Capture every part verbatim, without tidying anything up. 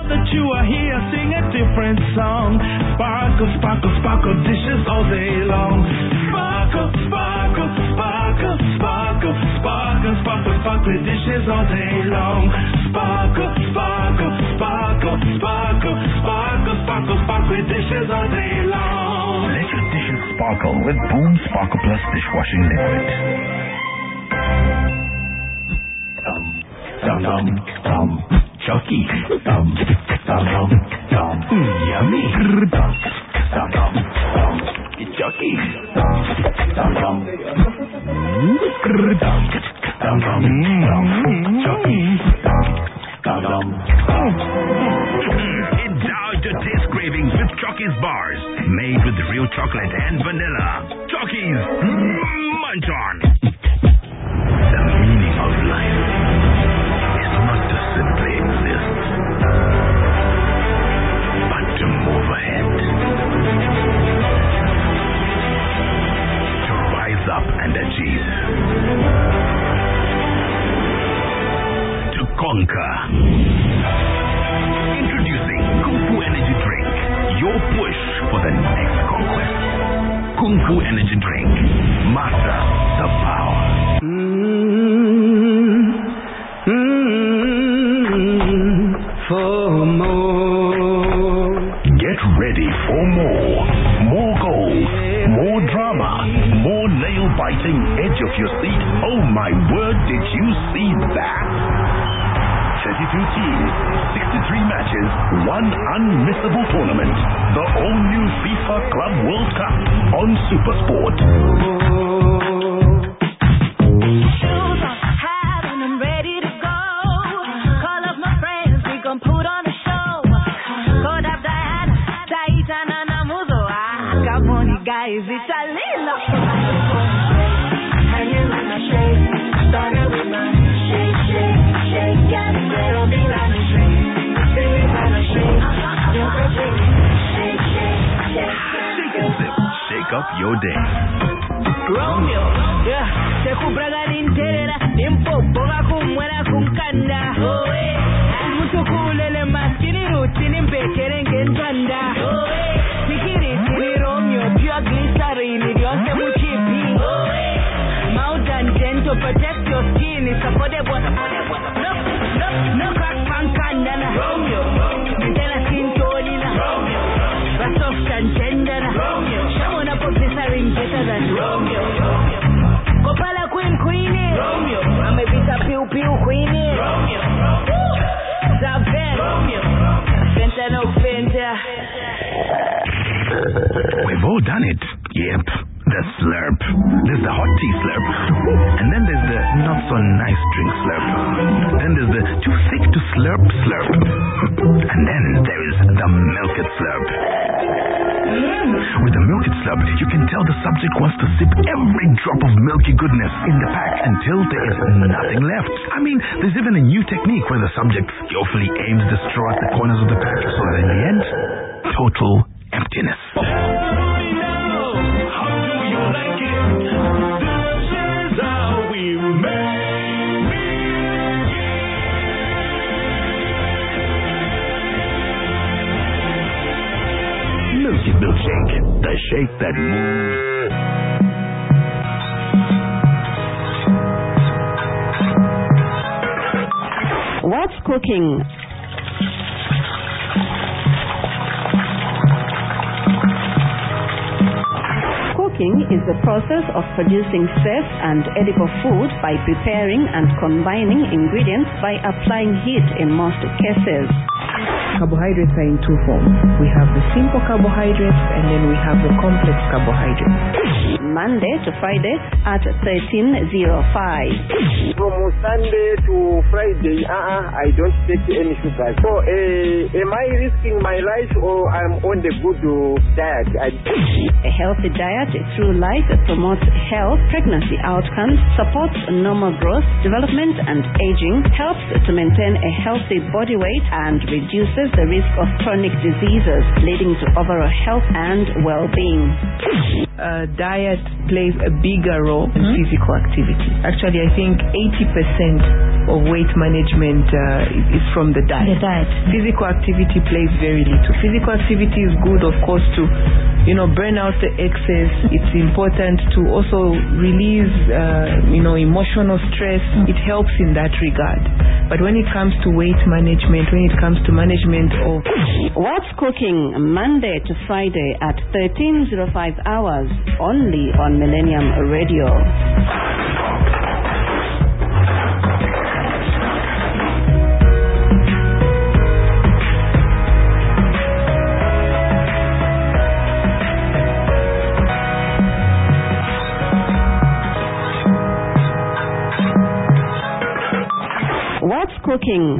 that you are here, sing a different song. Sparkle, sparkle, sparkle dishes all day long. Sparkle, sparkle, sparkle, sparkle, sparkle, sparkle, sparkle dishes all day long. Sparkle, sparkle, sparkle, sparkle, sparkle, sparkle, sparkle dishes all day long. Let your dishes sparkle with Boom Sparkle Plus dishwashing liquid. Dum, dum, dum, dum. Chucky. Dum, dum, dum, dum. Mm, yummy. Dum, dum, dum, dum. Chucky. Dum, dum, dum. Dum, dum, dum, dum. Chucky. Dum, dum, dum. Indulge your taste cravings with Chucky's bars, made with real chocolate and vanilla. Chucky's, munch on. The meaning of life is not to simply exist, but to move ahead, to rise up and achieve, to conquer. Introducing Kung Fu Energy Drink, your push for the next conquest. Kung Fu Energy Drink, master the power. Mm, mm, for more. Get ready for more. More gold, more drama, more nail-biting edge of your seat. Oh my word, did you see that? thirty-two teams, sixty-three matches, one unmissable tournament. The all-new FIFA Club World Cup on SuperSport. Shoes on, hat on, I'm ready to go. Call up my friends, we gon' put on a show. Code up Diana, Taitana Namuzo. I got money, guys, it's a little. Hanging with my shake, started with my shake, shake, shake, get it, little bit on the street. Baby, when I shake, don't shake, shake, shake, shake. Shake and sip, shake up your day. Romeo, yeah, te cubraga entera, tiempo, ponga con muera con canda. Oh, eh, mucho culele más, tiene rutina, quieren que entienda. Oh, eh, Sikiri, tiene Romeo, pure glycerine, Dios te muchipi. Oh, eh, mountain ten to protect your skin, it's a for the water, for the water. No, no, no crack pan candana. Romeo, maintain a skin tonina. Romeo, that's soft and tender. Romeo, showing up of this ring better than Romeo. Copala queen queenie. Romeo, I'm a bit of pew pew queenie. Romeo, Zaven. Romeo, Fenta no Fenta. We've all done it. Yep, the slurp. There's the hot tea slurp. And then there's the not so nice drink slurp. Then there's the too thick to slurp slurp. And then there is the milk it slurp. With the milk it slurp, you can tell the subject wants to sip every drop of milky goodness in the pack until there is nothing left. I mean, there's even a new technique where the subject skillfully aims the straw at the corners of the pack so that in the end, total emptiness. Milky Milkshake, the shake that moves. What's cooking? Cooking is the process of producing safe and edible food by preparing and combining ingredients by applying heat in most cases. Carbohydrates are in two forms. We have the simple carbohydrates and then we have the complex carbohydrates. Monday to Friday at thirteen oh five. From Sunday to Friday, uh-uh, I don't take any sugar. So, uh, am I risking my life or I'm on the good uh, diet? I... A healthy diet through life promotes health, pregnancy outcomes, supports normal growth, development and aging, helps to maintain a healthy body weight and reduces reduces the risk of chronic diseases, leading to overall health and well-being. Uh, diet plays a bigger role in mm-hmm. physical activity. Actually, I think eighty percent of weight management uh, is from the diet. The diet. Physical activity plays very little. Physical activity is good, of course, to you know burn out the excess. It's important to also release uh, you know emotional stress. Mm-hmm. It helps in that regard. But when it comes to weight management, when it comes to management of What's Cooking, Monday to Friday at thirteen oh five hours, only on Millennium Radio. What's Cooking?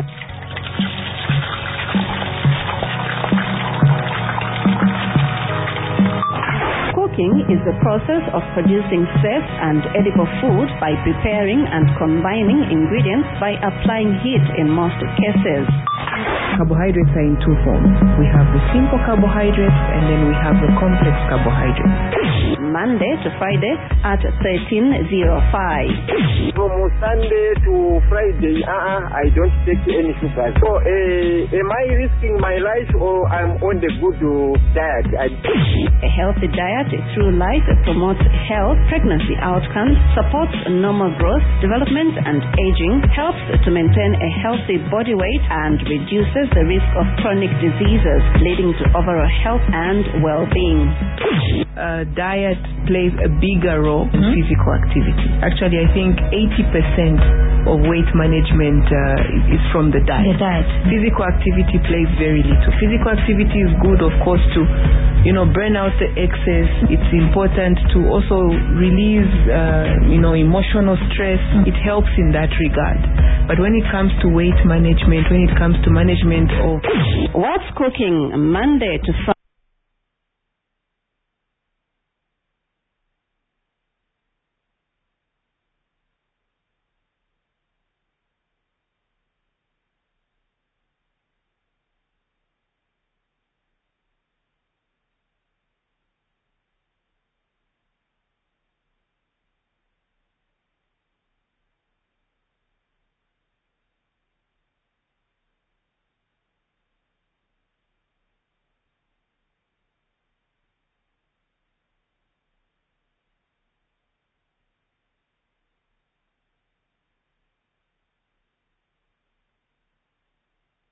Cooking is the process of producing safe and edible food by preparing and combining ingredients by applying heat in most cases. Carbohydrates are in two forms. We have the simple carbohydrates and then we have the complex carbohydrates. Monday to Friday at thirteen oh five. From Sunday to Friday, uh-uh, I don't take any sugar. So, uh, am I risking my life or I'm on the good uh, diet? I... A healthy diet through life promotes health, pregnancy outcomes, supports normal growth, development and aging, helps to maintain a healthy body weight and reduces the risk of chronic diseases, leading to overall health and well-being. Uh, diet plays a bigger role mm-hmm. in physical activity. Actually, I think eighty percent of weight management uh, is from the diet. The diet. Physical activity plays very little. Physical activity is good, of course, to you know burn out the excess. It's important to also release uh, you know emotional stress. Mm-hmm. It helps in that regard. But when it comes to weight management, when it comes to management of What's Cooking, Monday to Friday